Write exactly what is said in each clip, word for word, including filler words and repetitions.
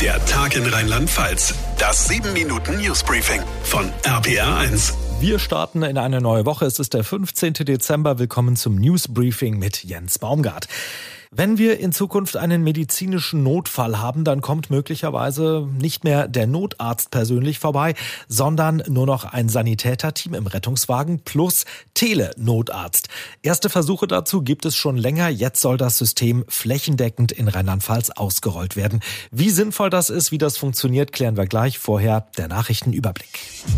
Der Tag in Rheinland-Pfalz. Das sieben Minuten Newsbriefing von R P R eins. Wir starten in eine neue Woche. Es ist der fünfzehnten Dezember. Willkommen zum Newsbriefing mit Jens Baumgart. Wenn wir in Zukunft einen medizinischen Notfall haben, dann kommt möglicherweise nicht mehr der Notarzt persönlich vorbei, sondern nur noch ein Sanitäterteam im Rettungswagen plus Telenotarzt. Erste Versuche dazu gibt es schon länger. Jetzt soll das System flächendeckend in Rheinland-Pfalz ausgerollt werden. Wie sinnvoll das ist, wie das funktioniert, klären wir gleich. Vorher der Nachrichtenüberblick.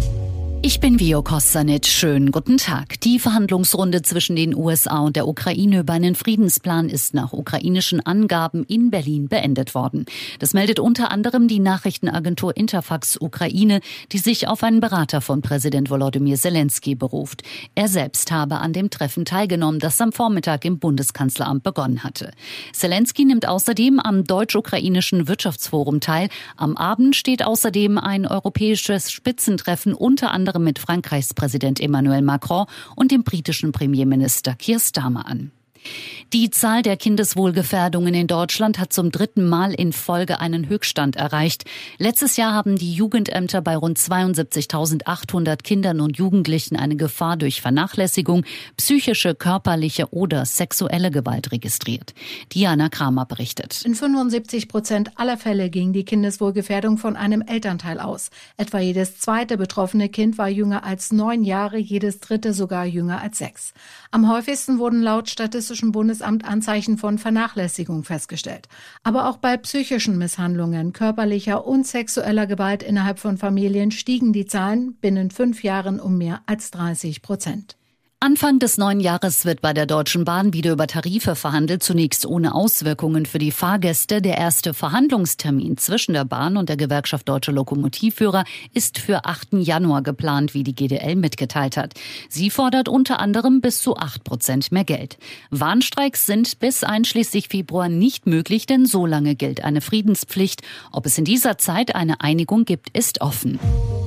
Ich bin Vio Kostanic. Schönen guten Tag. Die Verhandlungsrunde zwischen den U S A und der Ukraine über einen Friedensplan ist nach ukrainischen Angaben in Berlin beendet worden. Das meldet unter anderem die Nachrichtenagentur Interfax Ukraine, die sich auf einen Berater von Präsident Volodymyr Zelensky beruft. Er selbst habe an dem Treffen teilgenommen, das am Vormittag im Bundeskanzleramt begonnen hatte. Zelensky nimmt außerdem am deutsch-ukrainischen Wirtschaftsforum teil. Am Abend steht außerdem ein europäisches Spitzentreffen unter anderem mit Frankreichs Präsident Emmanuel Macron und dem britischen Premierminister Keir Starmer an. Die Zahl der Kindeswohlgefährdungen in Deutschland hat zum dritten Mal in Folge einen Höchststand erreicht. Letztes Jahr haben die Jugendämter bei rund zweiundsiebzigtausendachthundert Kindern und Jugendlichen eine Gefahr durch Vernachlässigung, psychische, körperliche oder sexuelle Gewalt registriert. Diana Kramer berichtet. In fünfundsiebzig Prozent aller Fälle ging die Kindeswohlgefährdung von einem Elternteil aus. Etwa jedes zweite betroffene Kind war jünger als neun Jahre, jedes dritte sogar jünger als sechs. Am häufigsten wurden laut Statistischen Bundesamt Anzeichen von Vernachlässigung festgestellt. Aber auch bei psychischen Misshandlungen, körperlicher und sexueller Gewalt innerhalb von Familien stiegen die Zahlen binnen fünf Jahren um mehr als dreißig Prozent. Anfang des neuen Jahres wird bei der Deutschen Bahn wieder über Tarife verhandelt, zunächst ohne Auswirkungen für die Fahrgäste. Der erste Verhandlungstermin zwischen der Bahn und der Gewerkschaft Deutsche Lokomotivführer ist für achten Januar geplant, wie die G D L mitgeteilt hat. Sie fordert unter anderem bis zu acht Prozent mehr Geld. Warnstreiks sind bis einschließlich Februar nicht möglich, denn so lange gilt eine Friedenspflicht. Ob es in dieser Zeit eine Einigung gibt, ist offen.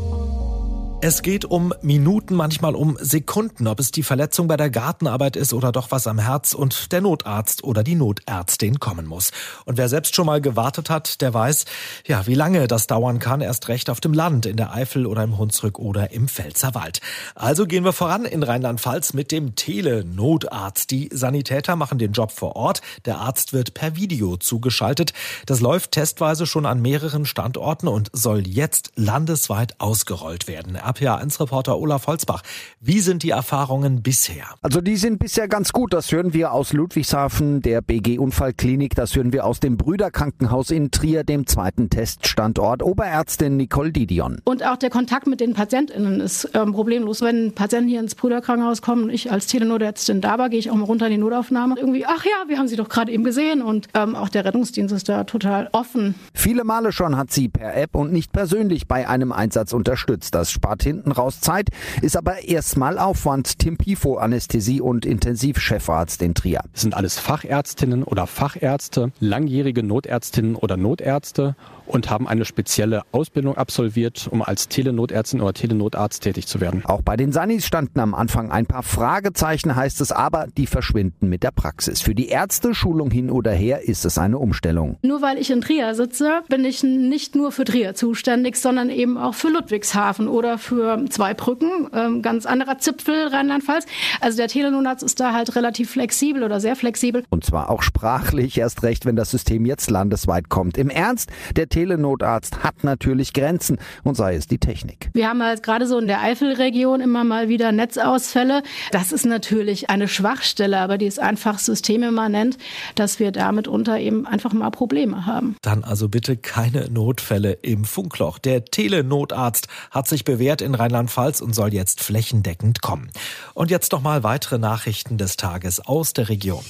Es geht um Minuten, manchmal um Sekunden, ob es die Verletzung bei der Gartenarbeit ist oder doch was am Herz und der Notarzt oder die Notärztin kommen muss. Und wer selbst schon mal gewartet hat, der weiß, ja, wie lange das dauern kann, erst recht auf dem Land, in der Eifel oder im Hunsrück oder im Pfälzerwald. Also gehen wir voran in Rheinland-Pfalz mit dem Telenotarzt. Die Sanitäter machen den Job vor Ort, der Arzt wird per Video zugeschaltet. Das läuft testweise schon an mehreren Standorten und soll jetzt landesweit ausgerollt werden. R P R eins Reporter Olaf Holzbach. Wie sind die Erfahrungen bisher? Also die sind bisher ganz gut. Das hören wir aus Ludwigshafen, der B G-Unfallklinik. Das hören wir aus dem Brüderkrankenhaus in Trier, dem zweiten Teststandort. Oberärztin Nicole Didion. Und auch der Kontakt mit den PatientInnen ist ähm, problemlos. Wenn Patienten hier ins Brüderkrankenhaus kommen und ich als Telenotärztin da war, gehe ich auch mal runter in die Notaufnahme. Irgendwie, ach ja, wir haben sie doch gerade eben gesehen. Und ähm, auch der Rettungsdienst ist da total offen. Viele Male schon hat sie per App und nicht persönlich bei einem Einsatz unterstützt. Das spart hinten raus Zeit, ist aber erstmal Aufwand. Tim Pifo, Anästhesie- und Intensivchefarzt in Trier. Das sind alles Fachärztinnen oder Fachärzte, langjährige Notärztinnen oder Notärzte und haben eine spezielle Ausbildung absolviert, um als Telenotärztin oder Telenotarzt tätig zu werden. Auch bei den Sanis standen am Anfang ein paar Fragezeichen, heißt es, aber die verschwinden mit der Praxis. Für die Ärzte, Schulung hin oder her, ist es eine Umstellung. Nur weil ich in Trier sitze, bin ich nicht nur für Trier zuständig, sondern eben auch für Ludwigshafen oder für Zweibrücken, ähm, ganz anderer Zipfel Rheinland-Pfalz. Also der Telenotarzt ist da halt relativ flexibel oder sehr flexibel. Und zwar auch sprachlich, erst recht, wenn das System jetzt landesweit kommt. Im Ernst, der Telenotarzt hat natürlich Grenzen und sei es die Technik. Wir haben halt gerade so in der Eifelregion immer mal wieder Netzausfälle. Das ist natürlich eine Schwachstelle, aber die ist einfach systemimmanent, dass wir da mitunter eben einfach mal Probleme haben. Dann also bitte keine Notfälle im Funkloch. Der Telenotarzt hat sich bewährt in Rheinland-Pfalz und soll jetzt flächendeckend kommen. Und jetzt noch mal weitere Nachrichten des Tages aus der Region.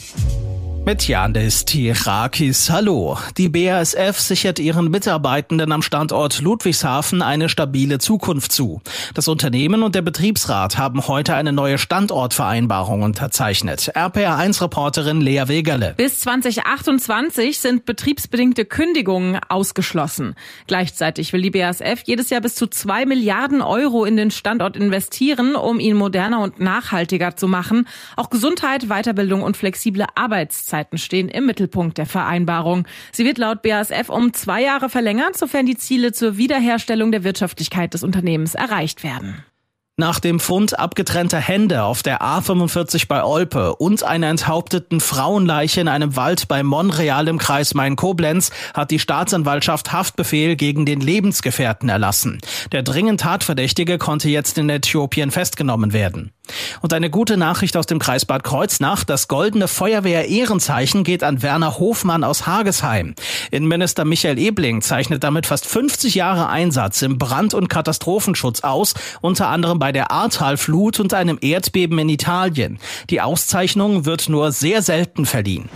Mit Yandis Tirakis, hallo. Die B A S F sichert ihren Mitarbeitenden am Standort Ludwigshafen eine stabile Zukunft zu. Das Unternehmen und der Betriebsrat haben heute eine neue Standortvereinbarung unterzeichnet. R P R eins Reporterin Lea Wegerle. Bis zwanzig achtundzwanzig sind betriebsbedingte Kündigungen ausgeschlossen. Gleichzeitig will die B A S F jedes Jahr bis zu zwei Milliarden Euro in den Standort investieren, um ihn moderner und nachhaltiger zu machen. Auch Gesundheit, Weiterbildung und flexible Arbeitszeiten Arbeitszeiten stehen im Mittelpunkt der Vereinbarung. Sie wird laut B A S F um zwei Jahre verlängert, sofern die Ziele zur Wiederherstellung der Wirtschaftlichkeit des Unternehmens erreicht werden. Nach dem Fund abgetrennter Hände auf der A fünfundvierzig bei Olpe und einer enthaupteten Frauenleiche in einem Wald bei Monreal im Kreis Main-Koblenz hat die Staatsanwaltschaft Haftbefehl gegen den Lebensgefährten erlassen. Der dringend Tatverdächtige konnte jetzt in Äthiopien festgenommen werden. Und eine gute Nachricht aus dem Kreis Bad Kreuznach. Das Goldene Feuerwehr-Ehrenzeichen geht an Werner Hofmann aus Hagesheim. Innenminister Michael Ebling zeichnet damit fast fünfzig Jahre Einsatz im Brand- und Katastrophenschutz aus, unter anderem bei der Ahrtal-Flut und einem Erdbeben in Italien. Die Auszeichnung wird nur sehr selten verliehen.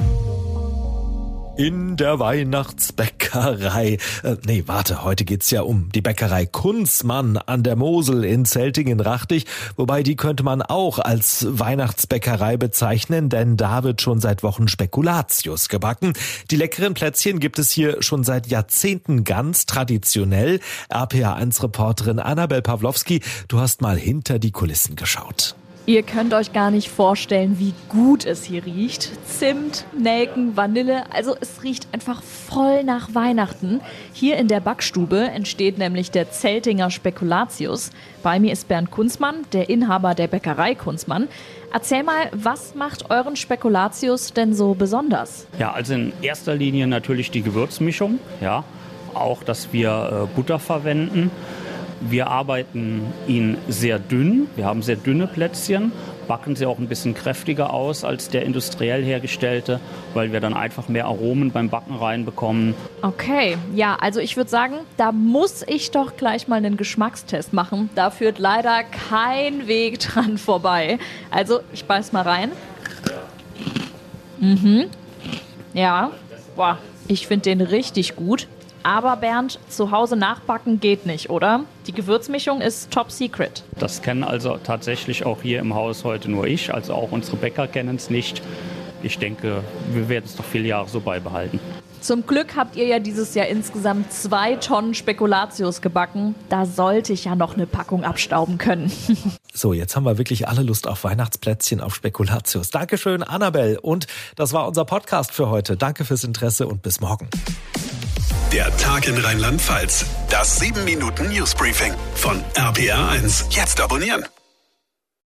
In der Weihnachtsbäckerei. Äh, nee, warte, heute geht's ja um die Bäckerei Kunzmann an der Mosel in Zeltingen-Rachtig. Wobei, die könnte man auch als Weihnachtsbäckerei bezeichnen, denn da wird schon seit Wochen Spekulatius gebacken. Die leckeren Plätzchen gibt es hier schon seit Jahrzehnten ganz traditionell. R P A eins Reporterin Annabel Pawlowski, du hast mal hinter die Kulissen geschaut. Ihr könnt euch gar nicht vorstellen, wie gut es hier riecht. Zimt, Nelken, Vanille, also es riecht einfach voll nach Weihnachten. Hier in der Backstube entsteht nämlich der Zeltinger Spekulatius. Bei mir ist Bernd Kunzmann, der Inhaber der Bäckerei Kunzmann. Erzähl mal, was macht euren Spekulatius denn so besonders? Ja, also in erster Linie natürlich die Gewürzmischung, ja, auch, dass wir äh, Butter verwenden. Wir arbeiten ihn sehr dünn. Wir haben sehr dünne Plätzchen, backen sie auch ein bisschen kräftiger aus als der industriell hergestellte, weil wir dann einfach mehr Aromen beim Backen reinbekommen. Okay, ja, also ich würde sagen, da muss ich doch gleich mal einen Geschmackstest machen. Da führt leider kein Weg dran vorbei. Also ich beiß mal rein. Mhm. Ja, boah, ich finde den richtig gut. Aber Bernd, zu Hause nachbacken geht nicht, oder? Die Gewürzmischung ist top secret. Das kennen also tatsächlich auch hier im Haus heute nur ich, also auch unsere Bäcker kennen es nicht. Ich denke, wir werden es noch viele Jahre so beibehalten. Zum Glück habt ihr ja dieses Jahr insgesamt zwei Tonnen Spekulatius gebacken. Da sollte ich ja noch eine Packung abstauben können. So, jetzt haben wir wirklich alle Lust auf Weihnachtsplätzchen, auf Spekulatius. Dankeschön, Annabel. Und das war unser Podcast für heute. Danke fürs Interesse und bis morgen. Der Tag in Rheinland-Pfalz. Das sieben Minuten Newsbriefing von R P A eins. Jetzt abonnieren.